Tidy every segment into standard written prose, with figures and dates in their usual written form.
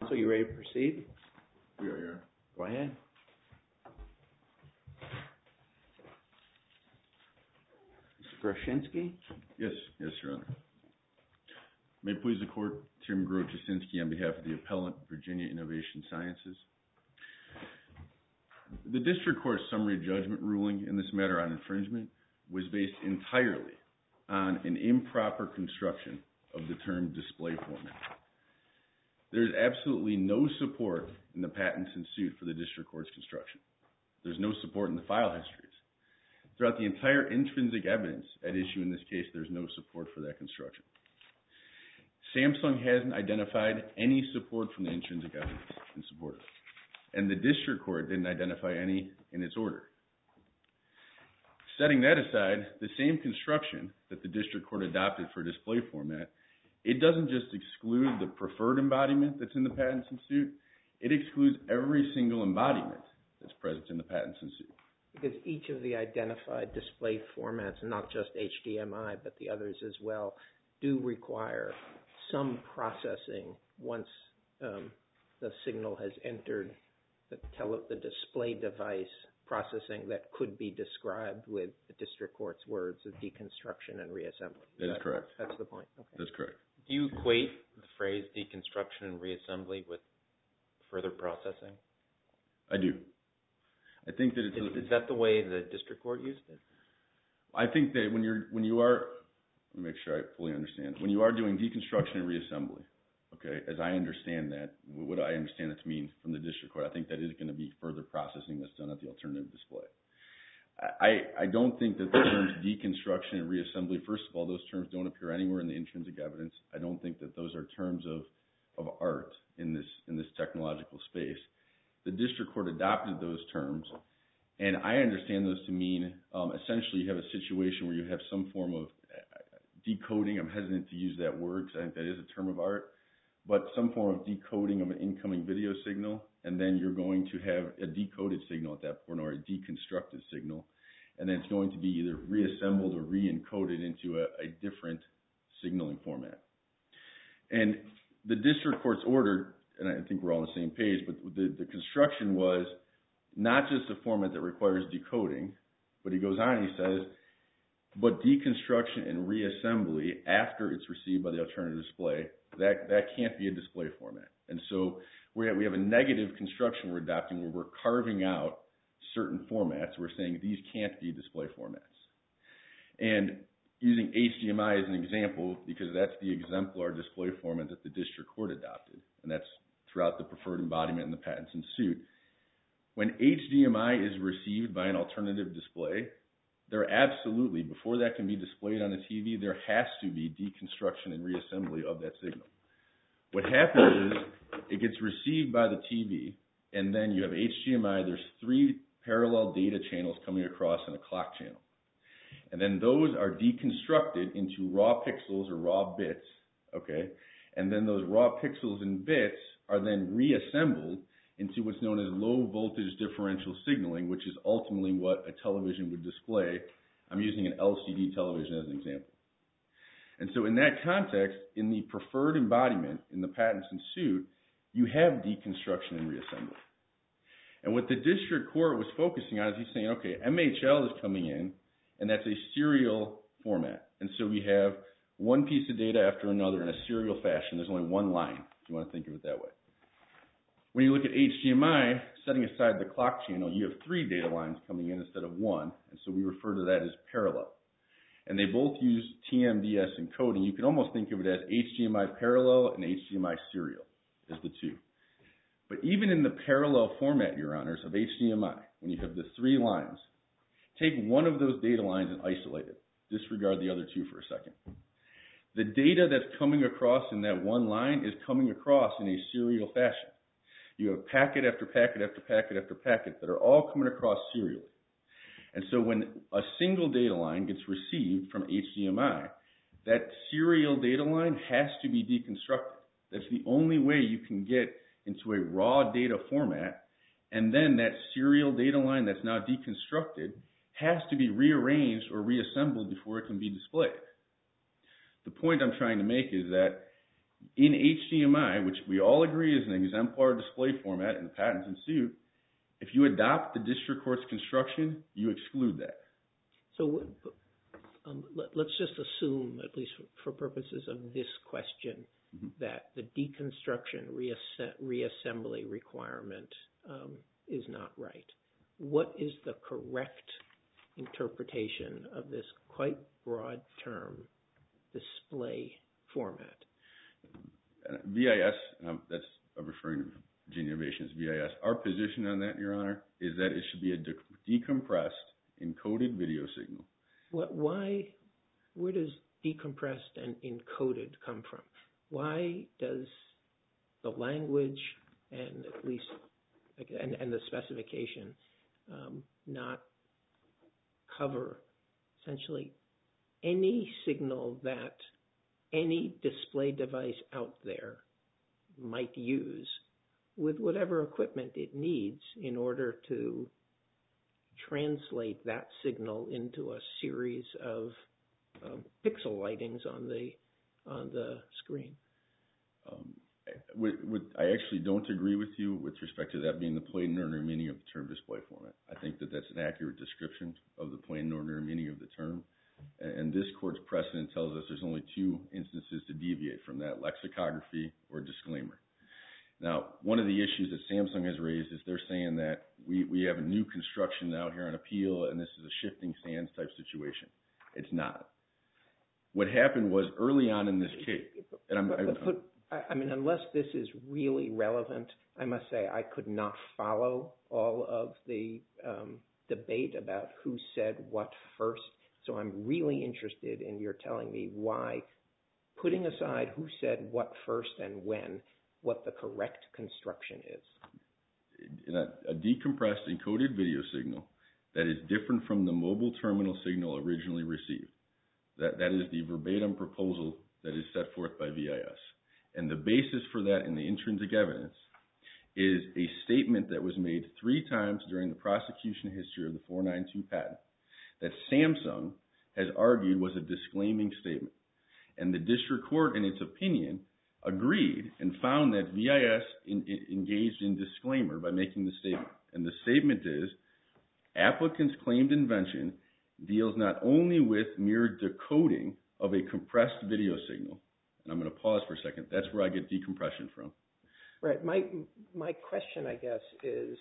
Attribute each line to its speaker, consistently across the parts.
Speaker 1: So you ready to proceed?
Speaker 2: We are here.
Speaker 1: Go ahead. Mr. Groshinsky?
Speaker 2: Yes, Your Honor. May it please the Court, Tim Groshinsky on behalf of the appellant, Virginia Innovation Sciences. The District Court's summary judgment ruling in this matter on infringement was based entirely on an improper construction of the term display format. There's absolutely no support in the patents in suit for the District Court's construction. There's no support in the file histories. Throughout the entire intrinsic evidence at issue in this case, there's no support for that construction. Samsung hasn't identified any support from the intrinsic evidence in support of it, and the District Court didn't identify any in its order. Setting that aside, the same construction that the District Court adopted for display format, it doesn't just exclude the preferred embodiment that's in the patents in suit, it excludes every single embodiment that's present in the patents in suit.
Speaker 3: Because each of the identified display formats, not just HDMI, but the others as well, do require some processing once the signal has entered the display device, processing that could be described with the District Court's words of deconstruction and reassembly.
Speaker 2: That is correct.
Speaker 3: That's the point. Okay.
Speaker 2: That's correct.
Speaker 4: Do you equate the phrase deconstruction and reassembly with further processing?
Speaker 2: I do. I think that
Speaker 4: Is that the way the District Court used it?
Speaker 2: I think that when you are, let me make sure I fully understand. When you are doing deconstruction and reassembly, okay, as I understand that, what I understand it to mean from the District Court, I think that is going to be further processing that's done at the alternative display. I don't think that the terms deconstruction and reassembly, first of all, those terms don't appear anywhere in the intrinsic evidence. I don't think that those are terms of art in this technological space. The District Court adopted those terms, and I understand those to mean essentially you have a situation where you have some form of decoding. I'm hesitant to use that word because I think that is a term of art, but some form of decoding of an incoming video signal, and then you're going to have a decoded signal at that point or a deconstructed signal, and then it's going to be either reassembled or re-encoded into a different signaling format. And the District Court's order, and I think we're all on the same page, but the construction was not just a format that requires decoding, but he goes on and he says, but deconstruction and reassembly after it's received by the alternative display, that can't be a display format. And so we have a negative construction we're adopting where we're carving out certain formats. We're saying these can't be display formats. And using HDMI as an example, because that's the exemplar display format that the District Court adopted, and that's throughout the preferred embodiment and the patents in suit. When HDMI is received by an alternative display, there absolutely, before that can be displayed on a TV, there has to be deconstruction and reassembly of that signal. What happens is it gets received by the TV, and then you have HDMI. There's 3 parallel data channels coming across in a clock channel. And then those are deconstructed into raw pixels or raw bits, okay? And then those raw pixels and bits are then reassembled into what's known as low voltage differential signaling, which is ultimately what a television would display. I'm using an LCD television as an example. And so in that context, in the preferred embodiment in the patents in suit, you have deconstruction and reassembly. And what the District Court was focusing on is he's saying, okay, MHL is coming in, and that's a serial format. And so we have one piece of data after another in a serial fashion. There's only one line, if you want to think of it that way. When you look at HDMI, setting aside the clock channel, you have 3 data lines coming in instead of 1, and so we refer to that as parallel. And they both use TMDS encoding. You can almost think of it as HDMI parallel and HDMI serial as the 2. But even in the parallel format, Your Honors, of HDMI, when you have the 3 lines, take one of those data lines and isolate it. Disregard the other 2 for a second. The data that's coming across in that one line is coming across in a serial fashion. You have packet after packet after packet after packet that are all coming across serially. And so when a single data line gets received from HDMI, that serial data line has to be deconstructed. That's the only way you can get into a raw data format, and then that serial data line that's now deconstructed has to be rearranged or reassembled before it can be displayed. The point I'm trying to make is that in HDMI, which we all agree is an exemplar display format in the patents in suit, if you adopt the district court's construction, you exclude that.
Speaker 3: So let's just assume, at least for purposes of this question, that the deconstruction reassembly requirement is not right. What is the correct interpretation of this quite broad term, display format?
Speaker 2: VIS, that's referring to Virginia Innovations, VIS. Our position on that, Your Honor, is that it should be a decompressed, encoded video signal.
Speaker 3: Where does decompressed and encoded come from? Why does the language and at least and the specification not cover essentially any signal that any display device out there might use with whatever equipment it needs in order to translate that signal into a series of pixel lightings on the screen?
Speaker 2: I actually don't agree with you with respect to that being the plain and ordinary meaning of the term display format. I think that that's an accurate description of the plain and ordinary meaning of the term. And this court's precedent tells us there's only two instances to deviate from that, lexicography or disclaimer. Now, one of the issues that Samsung has raised is they're saying that we have a new construction out here on appeal and this is a shifting sands type situation. It's not. What happened was early on in this case, and
Speaker 3: unless this is really relevant, I must say I could not follow all of the debate about who said what first. So I'm really interested in your telling me why, putting aside who said what first and when, what the correct construction is.
Speaker 2: A decompressed encoded video signal that is different from the mobile terminal signal originally received. That is the verbatim proposal that is set forth by VIS. And the basis for that in the intrinsic evidence is a statement that was made 3 times during the prosecution history of the 492 patent that Samsung has argued was a disclaiming statement. And the district court, in its opinion, agreed and found that VIS engaged in disclaimer by making the statement. And the statement is, applicant's claimed invention deals not only with mere decoding of a compressed video signal, and I'm going to pause for a second, that's where I get decompression from.
Speaker 3: Right. My question, I guess, is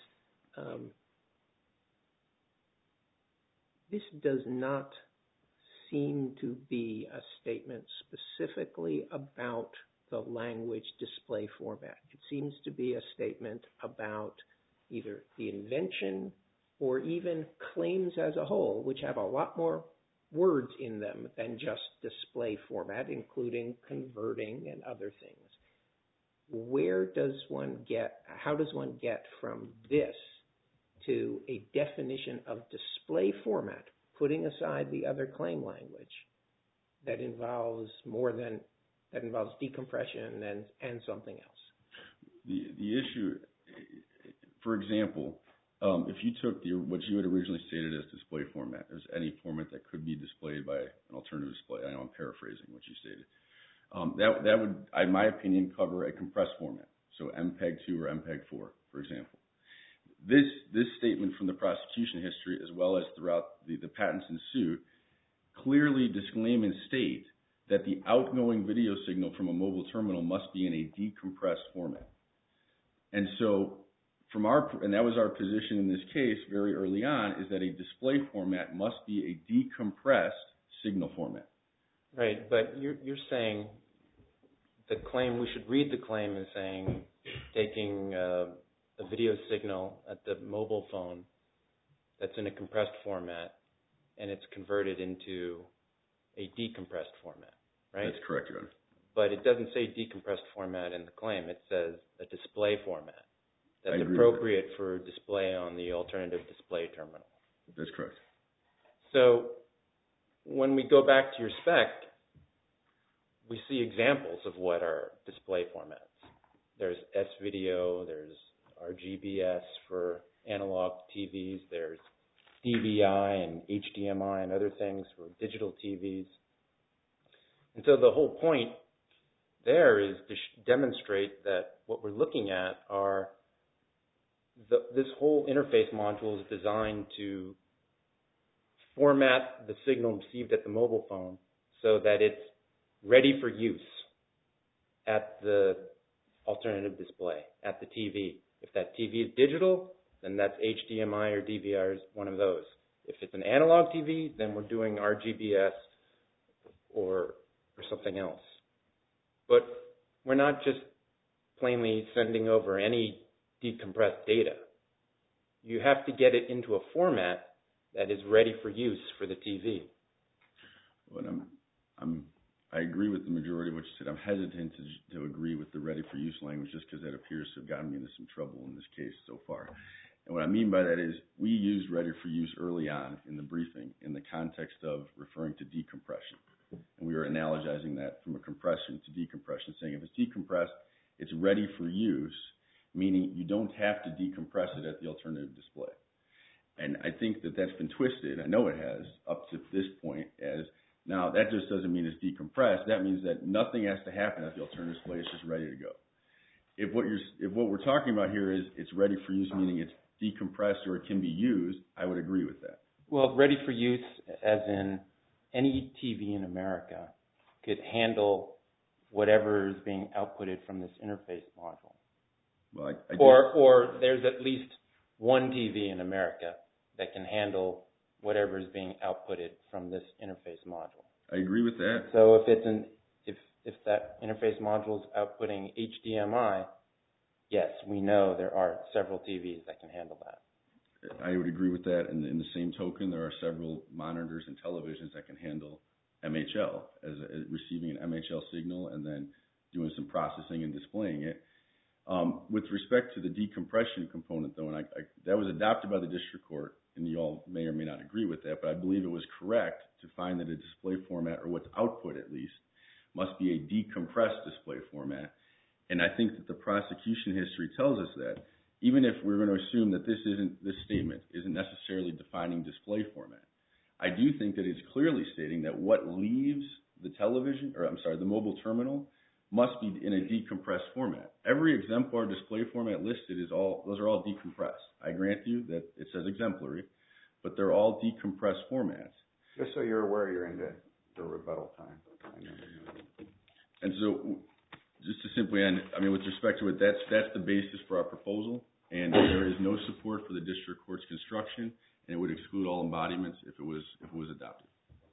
Speaker 3: this does not seem to be a statement specifically about the language display format. It seems to be a statement about either the invention or even claims as a whole, which have a lot more words in them than just display format, including converting and other things. How does one get from this to a definition of display format, putting aside the other claim language that involves decompression and something else?
Speaker 2: The issue, for example, if you took what you had originally stated as display format, as any format that could be displayed by an alternative display, I know I'm paraphrasing what you stated, that would, in my opinion, cover a compressed format, so MPEG-2 or MPEG-4, for example. This statement from the prosecution history, as well as throughout the patents in suit, clearly disclaim and state that the outgoing video signal from a mobile terminal must be in a decompressed format. And so, and that was our position in this case very early on, is that a display format must be a decompressed signal format.
Speaker 4: Right, but you're saying the claim, we should read the claim as saying taking a video signal at the mobile phone that's in a compressed format and it's converted into a decompressed format, right?
Speaker 2: That's correct, Your Honor.
Speaker 4: But it doesn't say decompressed format in the claim. It says a display format that's
Speaker 2: I agree
Speaker 4: appropriate for display on the alternative display terminal.
Speaker 2: That's correct.
Speaker 4: So when we go back to your spec, we see examples of what are display formats. There's S-video, there's RGBS for analog TVs, there's DVI and HDMI and other things for digital TVs. And so the whole point there is to demonstrate that what we're looking at are this whole interface module is designed to format the signal received at the mobile phone so that it's ready for use at the alternative display, at the TV. If that TV is digital, then that's HDMI or DVR is one of those. If it's an analog TV, then we're doing RGBS or something else. But we're not just plainly sending over any decompressed data. You have to get it into a format that is ready for use for the TV.
Speaker 2: But I agree with the majority of what you said. I'm hesitant to agree with the ready for use language just because that appears to have gotten me into some trouble in this case so far. And what I mean by that is we used ready for use early on in the briefing in the context of referring to decompression. And we were analogizing that from a compression to decompression, saying if it's decompressed, it's ready for use, meaning you don't have to decompress it at the alternative display. And I think that that's been twisted, I know it has, up to this point, as now that just doesn't mean it's decompressed. That means that nothing has to happen at the alternative display, it's just ready to go. If what we're talking about here is it's ready for use, meaning it's decompressed or it can be used, I would agree with that.
Speaker 4: Well, ready for use as in any TV in America could handle whatever is being outputted from this interface module.
Speaker 2: Well,
Speaker 4: or there's at least one TV in America that can handle whatever is being outputted from this interface module.
Speaker 2: I agree with that.
Speaker 4: So if that interface module is outputting HDMI, yes, we know there are several TVs that can handle that.
Speaker 2: I would agree with that. And in the same token, there are several monitors and televisions that can handle MHL, as receiving an MHL signal and then doing some processing and displaying it. With respect to the decompression component, though, and that was adopted by the district court, and you all may or may not agree with that, but I believe it was correct to find that a display format, or what's output at least, must be a decompressed display format. And I think that the prosecution history tells us that, even if we're going to assume that this statement isn't necessarily defining display format, I do think that it's clearly stating that what leaves the the mobile terminal must be in a decompressed format. Every exemplar display format listed those are all decompressed. I grant you that it says exemplary, but they're all decompressed formats.
Speaker 1: Just so you're aware, you're into the rebuttal time.
Speaker 2: And so, just to simply end, with respect to it, that's the basis for our proposal, and there is no support for the district court's construction, and it would exclude all embodiments if it was adopted.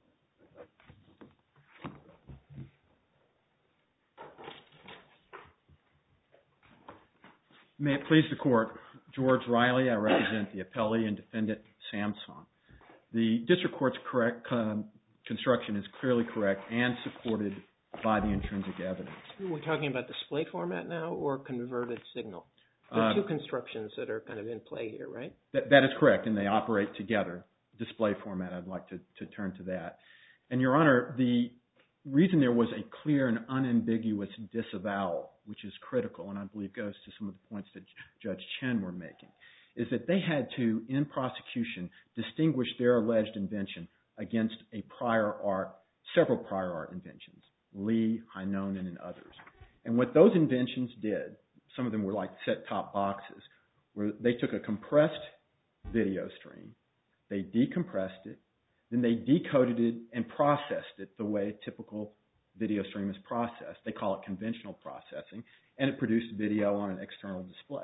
Speaker 5: May it please the court, George Riley, I represent the appellee and defendant Samsung. The district court's correct construction is clearly correct and supported by the intrinsic evidence.
Speaker 3: We're talking about display format now or converted signal? There are two constructions that are kind of in play here, right?
Speaker 5: That is correct, and they operate together. Display format, I'd like to turn to that. And Your Honor, the reason there was a clear and unambiguous disavowal, which is critical, and I believe goes to some of the points that Judge Chen were making, is that they had to, in prosecution, distinguish their alleged invention against several prior art inventions, Lee, Heinonen, and others. And what those inventions did, some of them were like set-top boxes, where they took a compressed video stream, they decompressed it, then they decoded it and processed it the way a typical video stream is processed. They call it conventional processing, and it produced video on an external display.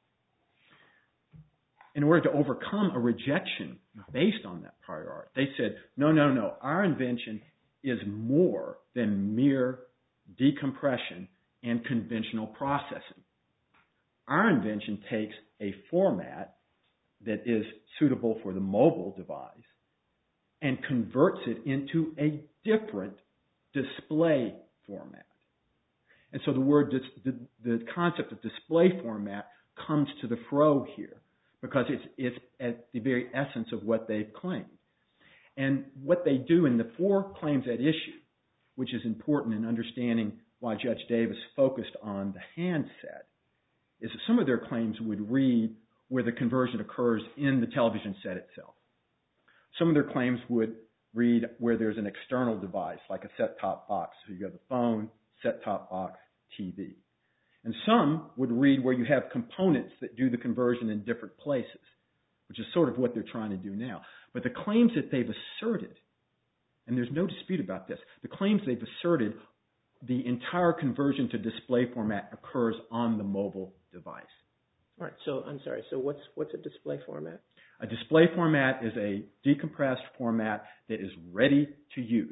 Speaker 5: In order to overcome a rejection based on that prior art, they said, no, our invention is more than mere decompression and conventional processing. Our invention takes a format that is suitable for the mobile device and converts it into a different display format. And so the concept of display format comes to the fore here because it's at the very essence of what they've claimed. And what they do in the four claims at issue, which is important in understanding why Judge Davis focused on the handset, is that some of their claims would read where the conversion occurs in the television set itself. Some of their claims would read where there's an external device, like a set-top box. So you have the phone, set-top box TV. And some would read where you have components that do the conversion in different places, which is sort of what they're trying to do now. But the claims that they've asserted, and there's no dispute about this, the claims they've asserted, the entire conversion to display format occurs on the mobile device.
Speaker 3: All right, so I'm sorry, so what's a display format?
Speaker 5: A display format is a decompressed format that is ready to use.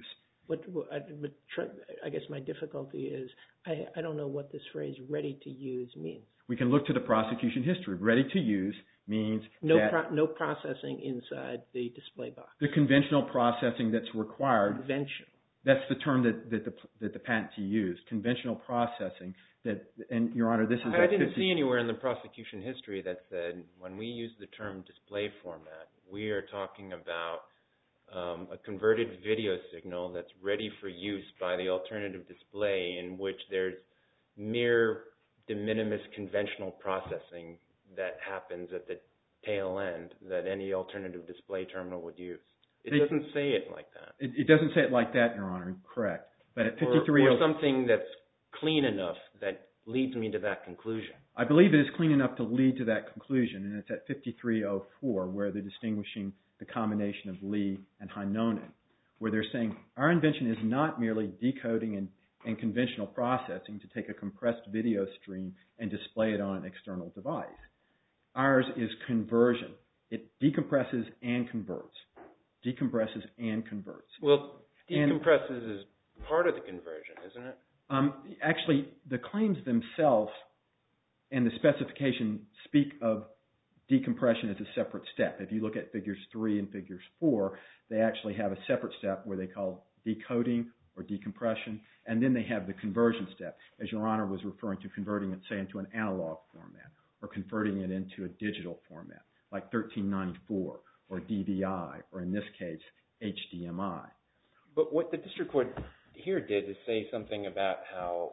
Speaker 3: I guess my difficulty is I don't know what this phrase "ready to use" means.
Speaker 5: We can look to the prosecution history. Ready to use means
Speaker 3: no processing inside the display box.
Speaker 5: The conventional processing that's required.
Speaker 3: Conventional.
Speaker 5: That's the term that the patentee used. Conventional processing. And Your Honor, this is.
Speaker 4: I didn't see anywhere in the prosecution history that said when we use the term display format, we are talking about a converted video signal that's ready for use by the alternative display, in which there's mere de minimis conventional processing that happens at the tail end that any alternative display terminal would use. It doesn't say it like that.
Speaker 5: It doesn't say it like that, Your Honor. Correct. But at 53,
Speaker 4: or something that's clean enough that leads me to that conclusion.
Speaker 5: I believe it is clean enough to lead to that conclusion, and it's at 5304 where they're distinguishing the combination of Lee and Heinonen, where they're saying our invention is not merely decoding and conventional processing to take a compressed video stream and display it on an external device. Ours is conversion. It decompresses and converts. Decompresses and converts.
Speaker 4: Well, decompresses is part of the conversion, isn't it?
Speaker 5: Actually, the claims themselves and the specification speak of decompression as a separate step. If you look at figures 3 and figures 4, they actually have a separate step where they call decoding or decompression, and then they have the conversion step, as Your Honor was referring to, converting it, say, into an analog format or converting it into a digital format, like 1394 or DVI, or in this case, HDMI.
Speaker 4: But what the district court here did is say something about how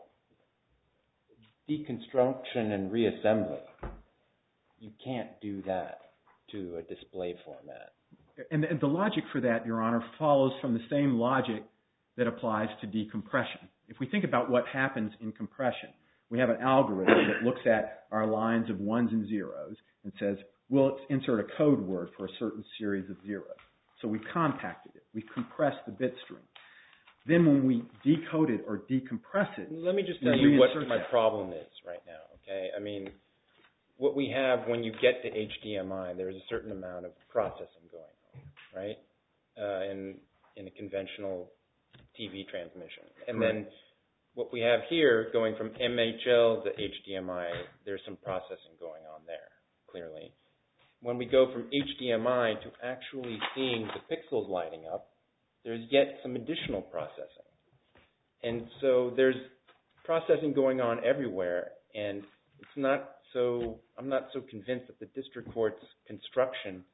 Speaker 4: deconstruction and reassembly, you can't do that to a display format.
Speaker 5: And the logic for that, Your Honor, follows from the same logic that applies to decompression. If we think about what happens in compression, we have an algorithm that looks at our lines of ones and zeros and says, we'll insert a code word for a certain series of zeros. So we compacted it. We compressed the bit stream. Then when we decode it or decompress it,
Speaker 4: let me just tell you what my problem is right now, okay? I mean, what we have when you get to HDMI, there's a certain amount of processing going on, right? In a conventional TV transmission. And then what we have here, going from MHL to HDMI, there's some processing going on there, clearly. When we go from HDMI to actually seeing the pixels lighting up, there's yet some additional processing. And so there's processing going on everywhere, and I'm not so convinced that the district court's construction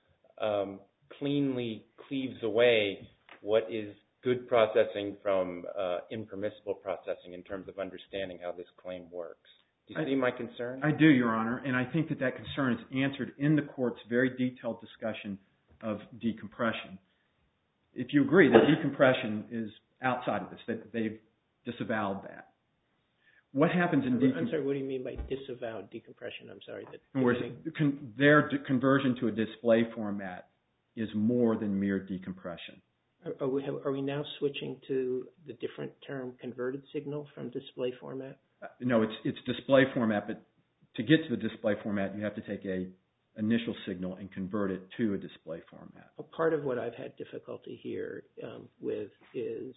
Speaker 4: cleanly cleaves away what is good processing from impermissible processing in terms of understanding how this claim works. Do you see my concern?
Speaker 5: I do, Your Honor, and I think that concern is answered in the court's very detailed discussion of decompression. If you agree that decompression is outside of this, that they've disavowed that. What happens in decompression?
Speaker 3: I'm sorry, what do you mean by disavowed decompression? I'm sorry.
Speaker 5: Their conversion to a display format is more than mere decompression.
Speaker 3: Are we now switching to the different term converted signal from display format?
Speaker 5: No, it's display format, but to get to the display format, you have to take a initial signal and convert it to a display format.
Speaker 3: A part of what I've had difficulty here with is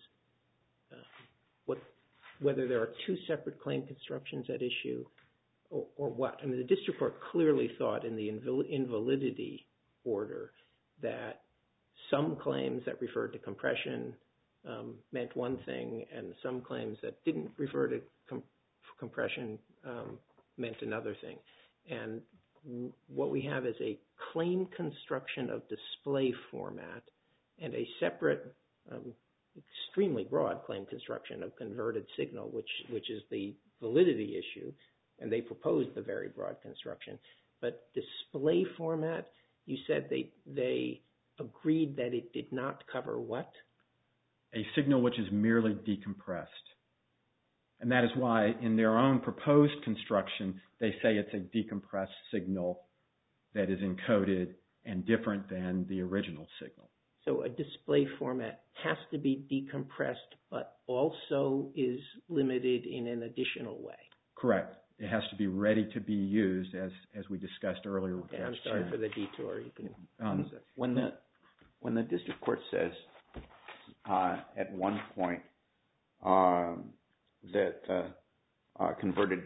Speaker 3: whether there are two separate claim constructions at issue or what. I mean, the district court clearly thought in the invalidity order that some claims that referred to compression meant one thing, and some claims that didn't refer to compression meant another thing. And what we have is a claim construction of display format and a separate, extremely broad claim construction of converted signal, which is the validity issue, and they proposed the very broad construction. But display format, you said they agreed that it did not cover what?
Speaker 5: A signal which is merely decompressed. And that is why in their own proposed construction, they say it's a decompressed signal that is encoded and different than the original signal.
Speaker 3: So a display format has to be decompressed, but also is limited in an additional way.
Speaker 5: Correct. It has to be ready to be used, as we discussed earlier.
Speaker 3: Okay, I'm sorry for the detour. You can
Speaker 1: When the district court says at one point that converted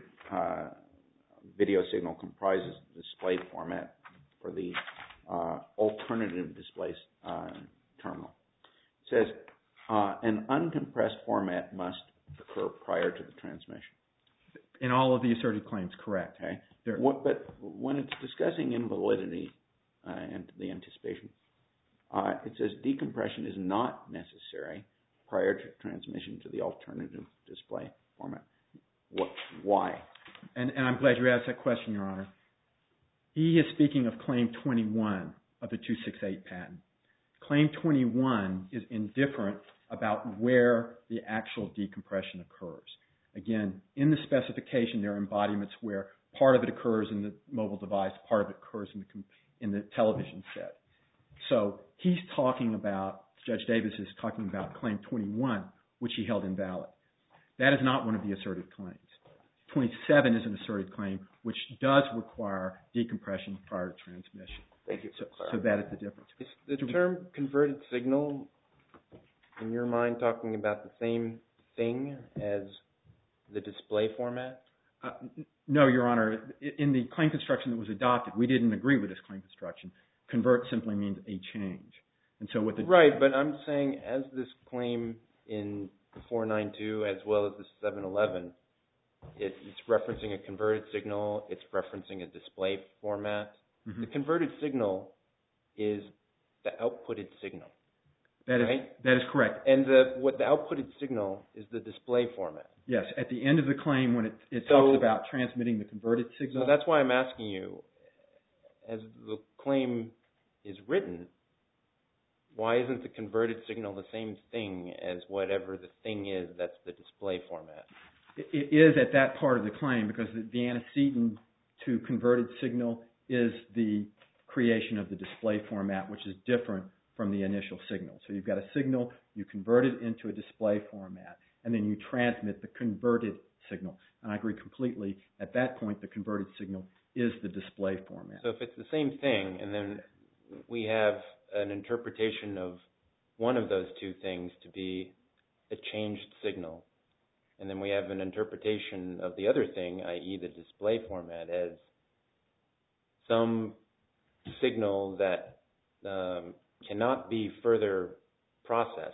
Speaker 1: video signal comprises the display format for the alternative display terminal, it says an uncompressed format must occur prior to the transmission.
Speaker 5: In all of the asserted claims, correct.
Speaker 1: Okay. But when it's discussing invalidity and the anticipation, it says decompression is not necessary prior to transmission to the alternative display format. Why?
Speaker 5: And I'm glad you asked that question, Your Honor. He is speaking of Claim 21 of the 268 patent. Claim 21 is indifferent about where the actual decompression occurs. Again, in the specification, there are embodiments where part of it occurs in the mobile device, part of it occurs in the television set. So he's talking about, Judge Davis is talking about Claim 21, which he held invalid. That is not one of the asserted claims. 27 is an asserted claim, which does require decompression prior to transmission.
Speaker 1: Thank you.
Speaker 5: So that is the difference.
Speaker 4: Is the term converted signal, in your mind, talking about the same thing as the display format?
Speaker 5: No, Your Honor. In the claim construction that was adopted, we didn't agree with this claim construction. Convert simply means a change. And so what the
Speaker 4: Right, but I'm saying as this claim in 492 as well as the 711, it's referencing a converted signal, it's referencing a display format.
Speaker 5: Mm-hmm.
Speaker 4: The converted signal is the outputted signal.
Speaker 5: That is
Speaker 4: right?
Speaker 5: That is correct.
Speaker 4: And the outputted signal is the display format.
Speaker 5: Yes, at the end of the claim when it
Speaker 4: So-
Speaker 5: talks about transmitting the converted signal.
Speaker 4: So that's why I'm asking you, as the claim is written, why isn't the converted signal the same thing as whatever the thing is that's the display format?
Speaker 5: It is at that part of the claim because the antecedent to converted signal is the creation of the display format, which is different from the initial signal. So you've got a signal, you convert it into a display format, and then you transmit the converted signal. And I agree completely. At that point, the converted signal is the display format.
Speaker 4: So if it's the same thing, and then we have an interpretation of one of those two things to be a changed signal, and then we have an interpretation of the other thing, i.e. the display format, as some signal that cannot be further processed.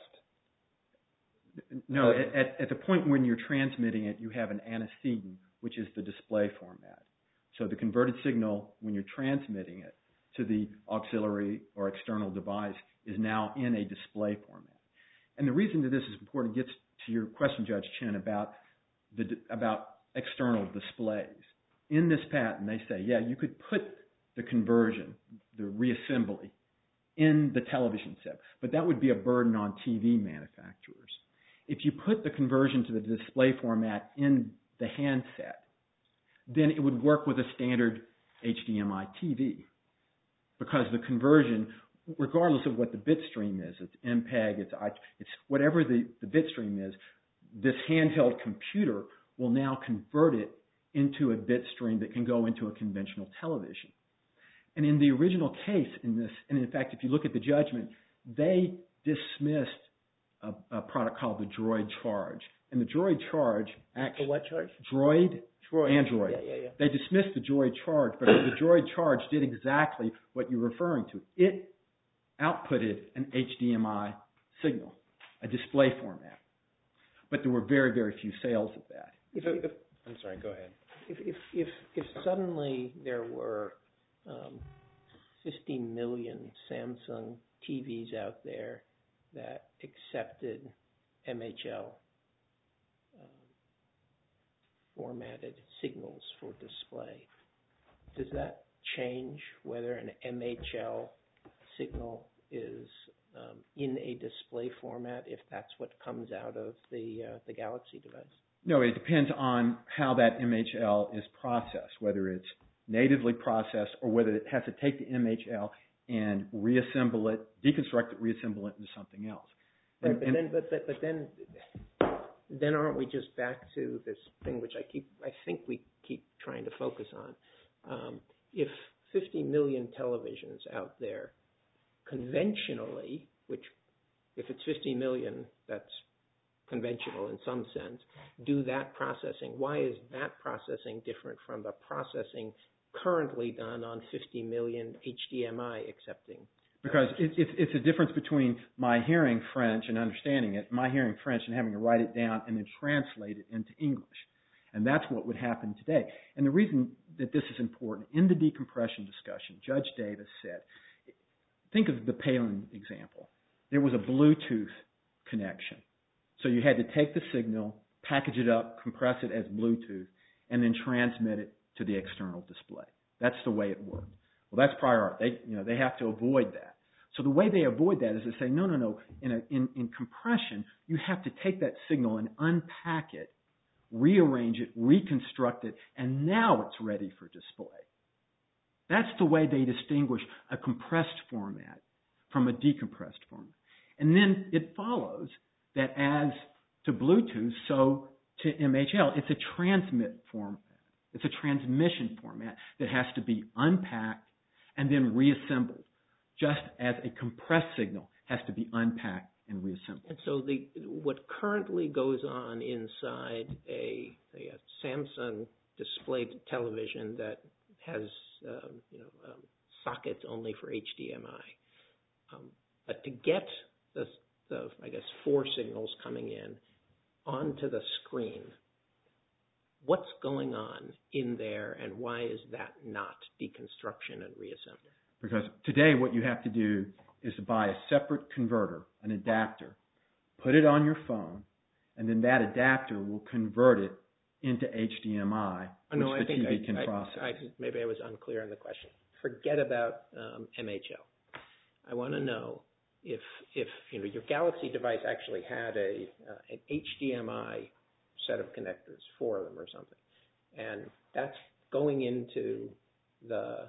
Speaker 5: No, at the point when you're transmitting it, you have an antecedent, which is the display format. So the converted signal, when you're transmitting it to the auxiliary or external device, is now in a display format. And the reason that this is important gets to your question, Judge Chin, about external displays. In this patent, they say, yeah, you could put the conversion, the reassembly, in the television set, but that would be a burden on TV manufacturers. If you put the conversion to the display format in the handset, then it would work with a standard HDMI TV because the conversion, regardless of what the bit stream is, it's MPEG, it's whatever the bit stream is, this handheld computer will now convert it into a bit stream that can go into a conventional television. And in the original case in this, and in fact, if you look at the judgment, they dismissed a product called the Droid Charge. And the Droid Charge actually...
Speaker 3: The what charge?
Speaker 5: Droid. Android.
Speaker 3: Yeah.
Speaker 5: They dismissed the Droid Charge, but the Droid Charge did exactly what you're referring to. It outputted an HDMI signal, a display format. But there were very, very few sales of that.
Speaker 4: I'm sorry, go ahead.
Speaker 3: If suddenly there were 50 million Samsung TVs out there that accepted MHL formatted signals for display, does that change whether an MHL signal is in a display format if that's what comes out of the Galaxy device?
Speaker 5: No, it depends on how that MHL is processed, whether it's natively processed or whether it has to take the MHL and reassemble it, deconstruct it, reassemble it into something else.
Speaker 3: Right, but then aren't we just back to this thing which I think we keep trying to focus on? If 50 million televisions out there conventionally, which if it's 50 million, that's conventional in some sense, do that processing, why is that processing different from the processing currently done on 50 million HDMI accepting?
Speaker 5: Because it's a difference between my hearing French and understanding it, my hearing French and having to write it down and then translate it into English. And that's what would happen today. And the reason that this is important, in the decompression discussion, Judge Davis said, think of the Palin example. There was a Bluetooth connection. So you had to take the signal, package it up, compress it as Bluetooth, and then transmit it to the external display. That's the way it worked. Well, that's prior art. They have to avoid that. So the way they avoid that is to say, no. In compression, you have to take that signal and unpack it, rearrange it, reconstruct it, and now it's ready for display. That's the way they distinguish a compressed format from a decompressed format. And then it follows that as to Bluetooth, so to MHL, it's a transmit format. It's a transmission format that has to be unpacked and then reassembled, just as a compressed signal has to be unpacked and reassembled. And
Speaker 3: so what currently goes on inside a Samsung displayed television that has sockets only for HDMI, but to get the 4 signals coming in onto the screen, what's going on in there and why is that not deconstruction and reassembly?
Speaker 5: Because today what you have to do is to buy a separate converter, an adapter, put it on your phone, and then that adapter will convert it into HDMI, which the TV can process.
Speaker 3: Maybe I was unclear on the question. Forget about MHL. I want to know if your Galaxy device actually had an HDMI set of connectors, 4 of them or something, and that's going into the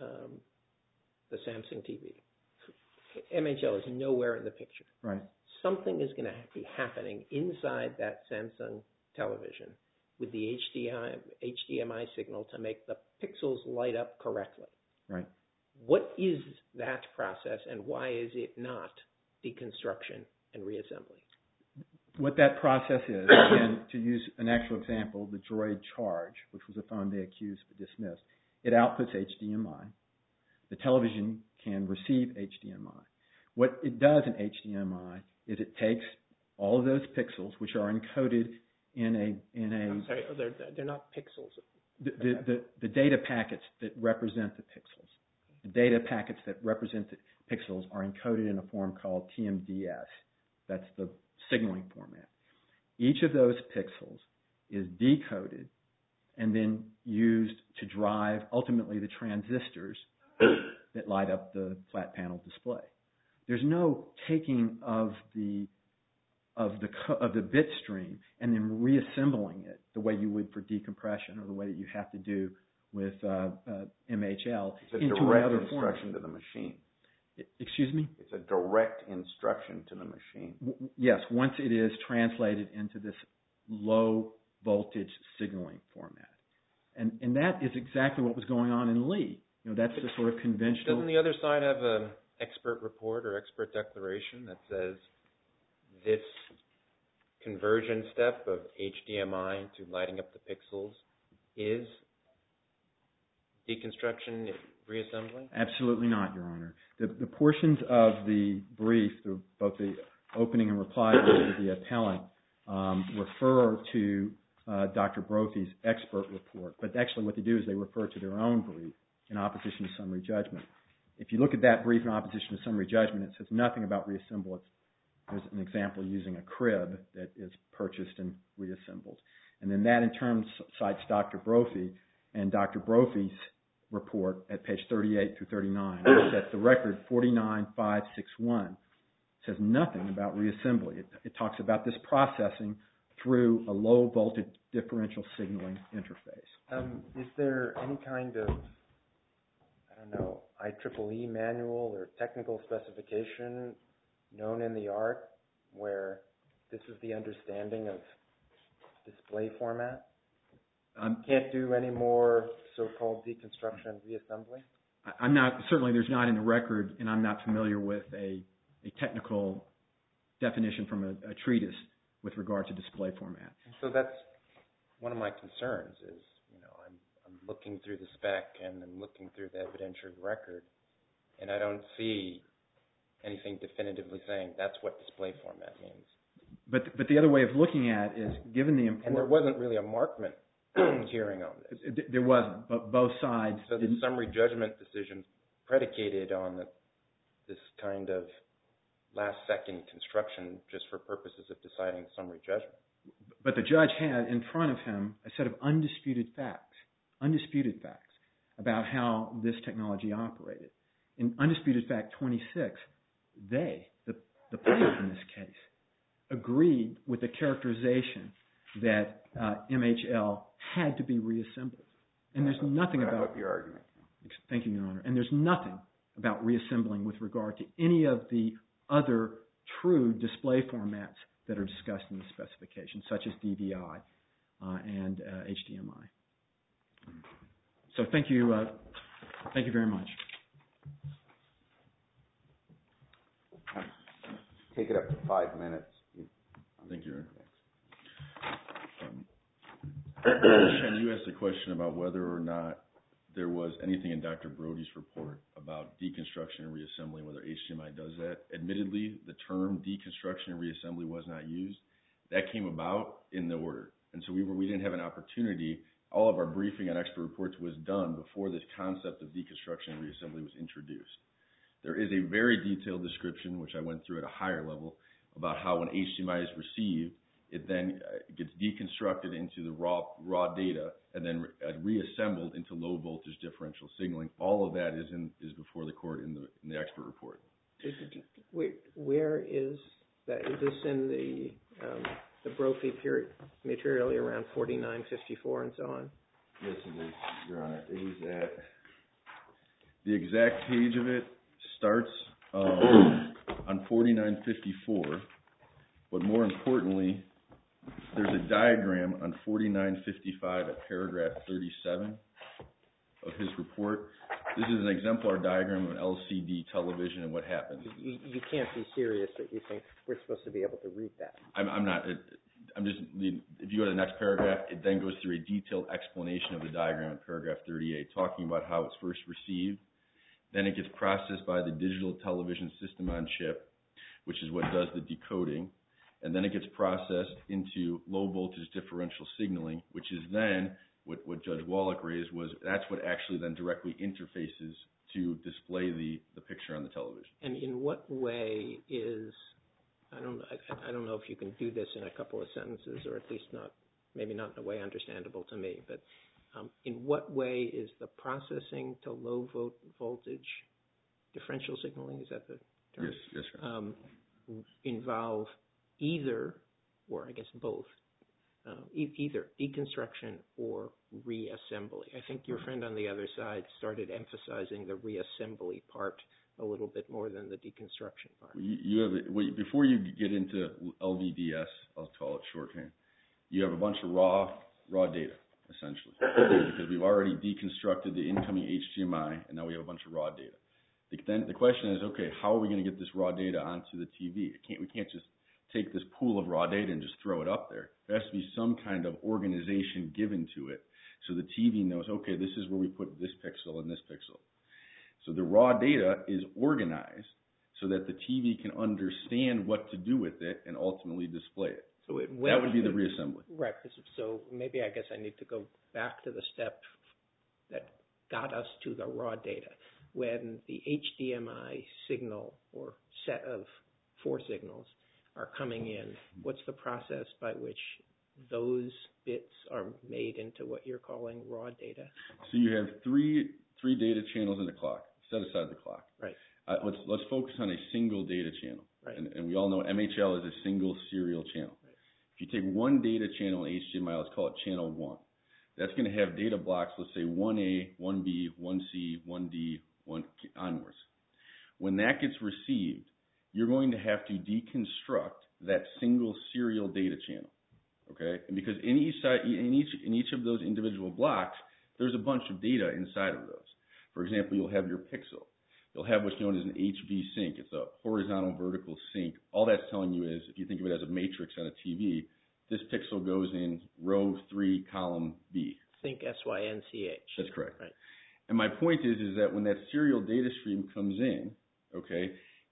Speaker 3: Samsung TV. MHL is nowhere in the picture.
Speaker 5: Right.
Speaker 3: Something is going to be happening inside that Samsung television with the HDMI signal to make the pixels light up correctly.
Speaker 5: Right.
Speaker 3: What is that process and why is it not deconstruction and reassembly?
Speaker 5: What that process is, again, to use an actual example, the Droid Charge, which was a phone they accused but dismissed, it outputs HDMI. The television can receive HDMI. What it does in HDMI is it takes all of those pixels, which are encoded in a
Speaker 3: I'm sorry, they're not pixels.
Speaker 5: The data packets that represent the pixels. The data packets that represent the pixels are encoded in a form called TMDS. That's the signaling format. Each of those pixels is decoded and then used to drive ultimately the transistors that light up the flat panel display. There's no taking of the bit stream and then reassembling it the way you would for decompression or the way that you have to do with MHL into another
Speaker 1: instruction to the machine.
Speaker 5: Excuse me?
Speaker 1: It's a direct instruction to the machine.
Speaker 5: Yes, once it is translated into this low voltage signaling format. And that is exactly what was going on in Lee. That's the sort of conventional...
Speaker 4: Doesn't the other side have an expert report or expert declaration that says this conversion step of HDMI to lighting up the pixels is deconstruction, reassembly?
Speaker 5: Absolutely not, Your Honor. The portions of the brief, both the opening and reply to the appellant, refer to Dr. Brophy's expert report. But actually what they do is they refer to their own brief in opposition to summary judgment. If you look at that brief in opposition to summary judgment, it says nothing about reassemble. There's an example using a crib that is purchased and reassembled. And then that in turn cites Dr. Brophy, and Dr. Brophy's report at page 38 through 39. That's the record 49561. Says nothing about reassembly. It talks about this processing through a low voltage differential signaling interface.
Speaker 4: Is there any kind of, IEEE manual or technical specification known in the art where this is the understanding of display format? Can't do any more so-called deconstruction reassembly?
Speaker 5: Certainly there's not in the record, and I'm not familiar with a technical definition from a treatise with regard to display format.
Speaker 4: So that's one of my concerns is, I'm looking through the spec and I'm looking through the evidentiary record, and I don't see anything definitively saying that's what display format means.
Speaker 5: But the other way of looking at is, given the importance...
Speaker 4: And there wasn't really a Markman hearing on this.
Speaker 5: There wasn't, but both sides...
Speaker 4: So the summary judgment decision predicated on this kind of last-second construction just for purposes of deciding summary judgment.
Speaker 5: But the judge had in front of him a set of undisputed facts about how this technology operated. In undisputed fact 26, the plaintiff in this case, agreed with the characterization that MHL had to be reassembled. And there's nothing about...
Speaker 1: your argument.
Speaker 5: Thank you, Your Honor. And there's nothing about reassembling with regard to any of the other true display formats that are discussed in the specification, such as DVI and HDMI. So thank you very much.
Speaker 1: Take it up to 5 minutes.
Speaker 2: Thank you. Shen, you asked a question about whether or not there was anything in Dr. Brody's report about deconstruction and reassembly, whether HDMI does that. Admittedly, the term deconstruction and reassembly was not used. That came about in the order. And so we didn't have an opportunity. All of our briefing on expert reports was done before this concept of deconstruction and reassembly was introduced. There is a very detailed description, which I went through at a higher level, about how when HDMI is received, it then gets deconstructed into the raw data and then reassembled into low voltage differential signaling. All of that is before the court in the expert report.
Speaker 3: Where is that? Is this in the Brophy material around 4954 and so on?
Speaker 2: Yes, it is, Your Honor. It is at the exact page of it starts on 4954, but more importantly, there's a diagram on 4955 at paragraph 37 of his report. This is an exemplar diagram of an LCD television and what happens.
Speaker 3: You can't be serious that you think we're supposed to be able to read that.
Speaker 2: I'm not. I'm just. If you go to the next paragraph, it then goes through a detailed explanation of the diagram in paragraph 38, talking about how it's first received. Then it gets processed by the digital television system on chip, which is what does the decoding. And then it gets processed into low voltage differential signaling, which is then what Judge Wallach raised was that's what actually then directly interfaces to display the picture on the television. And
Speaker 3: in what way is, I don't know if you can do this in a couple of sentences, or at least maybe not in a way understandable to me, but in what way is the processing to low voltage differential signaling, is that the term?
Speaker 2: Yes, sir.
Speaker 3: Involve either, or I guess both, either deconstruction or reassembly. I think your friend on the other side started emphasizing the reassembly part a little bit more than the deconstruction part.
Speaker 2: Before you get into LVDS, I'll call it shorthand, you have a bunch of raw data, essentially, because we've already deconstructed the incoming HDMI, and now we have a bunch of raw data. Then the question is, okay, how are we going to get this raw data onto the TV? We can't just take this pool of raw data and just throw it up there. There has to be some kind of organization given to it so the TV knows, okay, this is where we put this pixel and this pixel. So the raw data is organized so that the TV can understand what to do with it and ultimately display it. So that would be the reassembly.
Speaker 3: Right. So maybe I guess I need to go back to the step that got us to the raw data. When the HDMI signal or set of 4 signals are coming in, what's the process by which those bits are made into what you're calling raw data?
Speaker 2: So you have three data channels in the clock, set aside the clock.
Speaker 3: Right.
Speaker 2: Let's focus on a single data channel.
Speaker 3: Right.
Speaker 2: And we all know MHL is a single serial channel.
Speaker 3: Right.
Speaker 2: If you take one data channel in HDMI, let's call it channel 1. That's going to have data blocks, let's say 1A, 1B, 1C, 1D, 1 onwards. When that gets received, you're going to have to deconstruct that single serial data channel, okay? And because in each of those individual blocks, there's a bunch of data inside of those. For example, you'll have your pixel. You'll have what's known as an HV sync. It's a horizontal vertical sync. All that's telling you is, if you think of it as a matrix on a TV, this pixel goes in row 3, column B.
Speaker 3: Sync, S-Y-N-C-H.
Speaker 2: That's correct.
Speaker 3: Right.
Speaker 2: And my point is that when that serial data stream comes in, okay,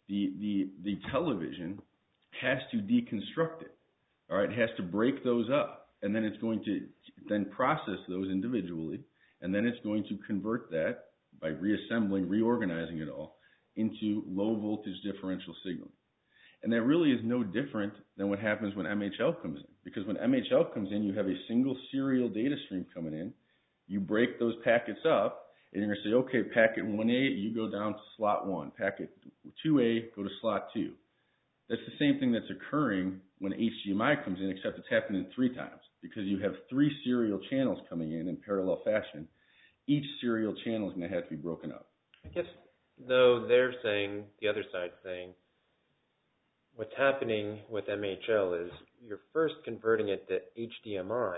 Speaker 2: the television has to deconstruct it. All right, it has to break those up, and then it's going to then process those individually, and then it's going to convert that by reassembling, reorganizing it all into low voltage differential signaling. And that really is no different than what happens when MHL comes in. Because when MHL comes in, you have a single serial data stream coming in. You break those packets up, and you're going to say, okay, packet 1A, you go down to slot 1. Packet 2A, go to slot 2. That's the same thing that's occurring when HDMI comes in, except it's happening 3 times. Because you have 3 serial channels coming in parallel fashion. Each serial channel is going to have to be broken up.
Speaker 4: I guess, though, they're saying, the other side's saying, what's happening with MHL is you're first converting it to HDMI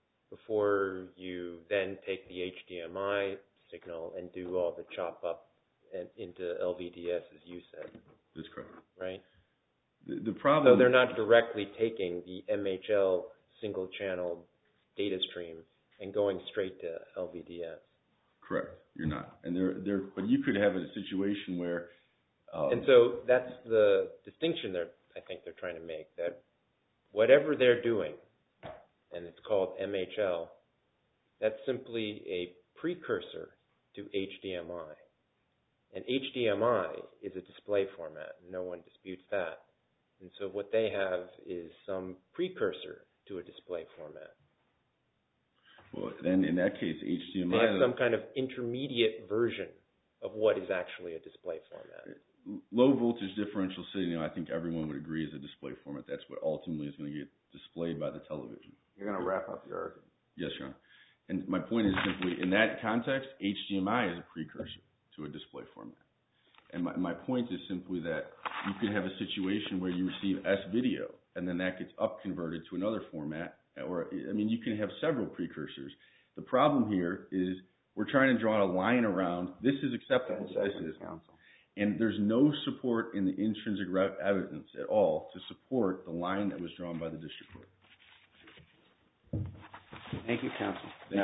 Speaker 4: before you then take the HDMI signal and do all the chop up and into LVDS, as you said.
Speaker 2: That's correct.
Speaker 4: Right?
Speaker 2: The problem...
Speaker 4: So they're not directly taking the MHL single channel data stream and going straight to LVDS.
Speaker 2: Correct. You're not. And but you could have a situation where...
Speaker 4: and so that's the distinction I think they're trying to make, that whatever they're doing, and it's called MHL, that's simply a precursor to HDMI. And HDMI is a display format. No one disputes that. And so what they have is some precursor to a display format.
Speaker 2: Well, then in that case, HDMI...
Speaker 4: They have some kind of intermediate version of what is actually a display format.
Speaker 2: Low voltage differential signaling, I think everyone would agree, is a display format. That's what ultimately is going to get displayed by the television.
Speaker 1: You're going to wrap up your argument.
Speaker 2: Yes, Sean. And my point is simply, in that context, HDMI is a precursor to a display format. And my point is simply that you could have a situation where you receive S-video, and then that gets up-converted to another format. Or, I mean, you can have several precursors. The problem here is we're trying to draw a line around, this is acceptable, this is. And there's no support in the intrinsic evidence at all to support the line that was drawn by the district court.
Speaker 1: Thank you, counsel.